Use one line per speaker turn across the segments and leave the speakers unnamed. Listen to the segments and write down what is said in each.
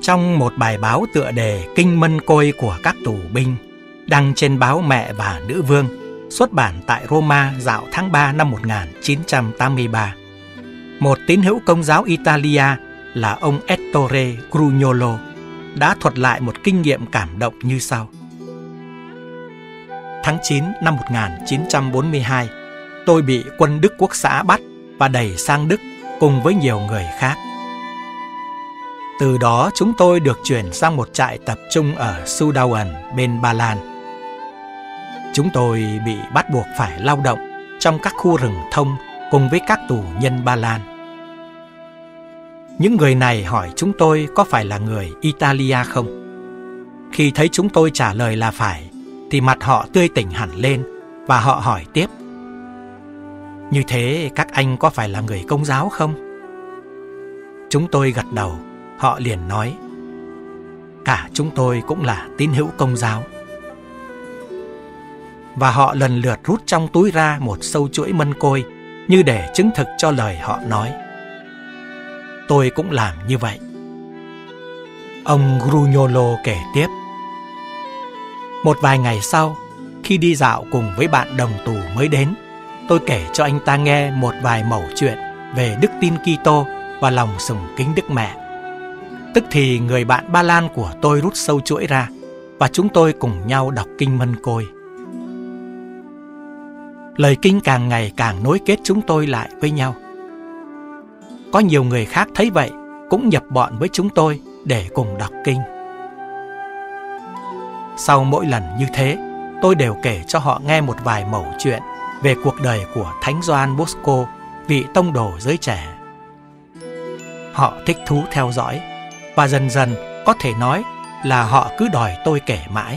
Trong một bài báo tựa đề Kinh Mân Côi của các tù binh, đăng trên báo Mẹ và Nữ Vương, xuất bản tại Roma dạo tháng 3 năm 1983, một tín hữu Công giáo Italia là ông Ettore Grugnolo đã thuật lại một kinh nghiệm cảm động như sau. Tháng 9 năm 1942, tôi bị quân Đức Quốc xã bắt và đẩy sang Đức cùng với nhiều người khác. Từ đó chúng tôi được chuyển sang một trại tập trung ở Sudauen bên Ba Lan. Chúng tôi bị bắt buộc phải lao động trong các khu rừng thông cùng với các tù nhân Ba Lan. Những người này hỏi chúng tôi có phải là người Italia không. Khi thấy chúng tôi trả lời là phải, thì mặt họ tươi tỉnh hẳn lên và họ hỏi tiếp: như thế các anh có phải là người Công giáo không? Chúng tôi gật đầu. Họ liền nói: cả chúng tôi cũng là tín hữu Công giáo. Và họ lần lượt rút trong túi ra một sâu chuỗi mân côi như để chứng thực cho lời họ nói. Tôi cũng làm như vậy. Ông Grugnolo kể tiếp: một vài ngày sau, khi đi dạo cùng với bạn đồng tù mới đến, tôi kể cho anh ta nghe một vài mẩu chuyện về đức tin Kitô và lòng sùng kính Đức Mẹ. Tức thì người bạn Ba Lan của tôi rút sâu chuỗi ra và chúng tôi cùng nhau đọc kinh Mân Côi. Lời kinh càng ngày càng nối kết chúng tôi lại với nhau. Có nhiều người khác thấy vậy cũng nhập bọn với chúng tôi để cùng đọc kinh. Sau mỗi lần như thế, tôi đều kể cho họ nghe một vài mẩu chuyện về cuộc đời của Thánh Gioan Bosco, vị tông đồ giới trẻ. Họ thích thú theo dõi, và dần dần có thể nói là họ cứ đòi tôi kể mãi.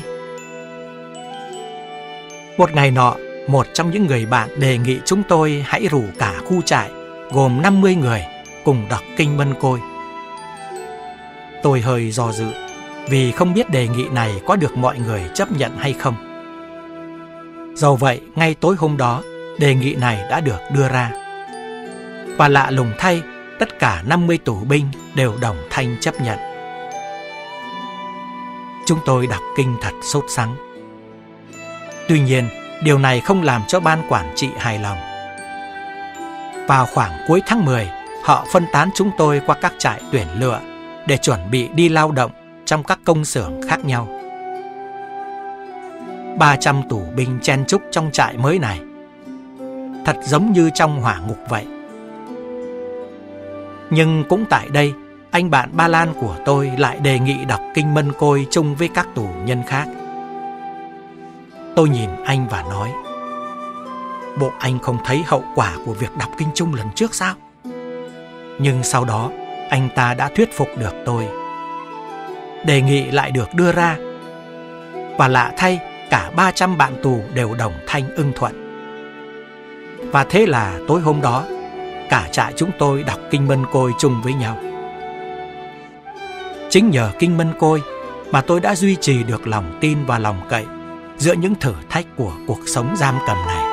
Một ngày nọ, một trong những người bạn đề nghị chúng tôi hãy rủ cả khu trại gồm 50 người cùng đọc kinh Mân Côi. Tôi hơi do dự vì không biết đề nghị này có được mọi người chấp nhận hay không. Dầu vậy, ngay tối hôm đó, đề nghị này đã được đưa ra. Và lạ lùng thay, tất cả 50 tù binh đều đồng thanh chấp nhận. Chúng tôi đọc kinh thật sốt sắng. Tuy nhiên, điều này không làm cho ban quản trị hài lòng. Vào khoảng cuối tháng 10, họ phân tán chúng tôi qua các trại tuyển lựa để chuẩn bị đi lao động trong các công xưởng khác nhau. 300 tù binh chen chúc trong trại mới này, thật giống như trong hỏa ngục vậy. Nhưng cũng tại đây, anh bạn Ba Lan của tôi lại đề nghị đọc kinh Mân Côi chung với các tù nhân khác. Tôi nhìn anh và nói: bộ anh không thấy hậu quả của việc đọc kinh chung lần trước sao? Nhưng sau đó, anh ta đã thuyết phục được tôi. Đề nghị lại được đưa ra. Và lạ thay, cả 300 bạn tù đều đồng thanh ưng thuận. Và thế là tối hôm đó, cả trại chúng tôi đọc kinh Mân Côi chung với nhau. Chính nhờ kinh Mân Côi mà tôi đã duy trì được lòng tin và lòng cậy giữa những thử thách của cuộc sống giam cầm này.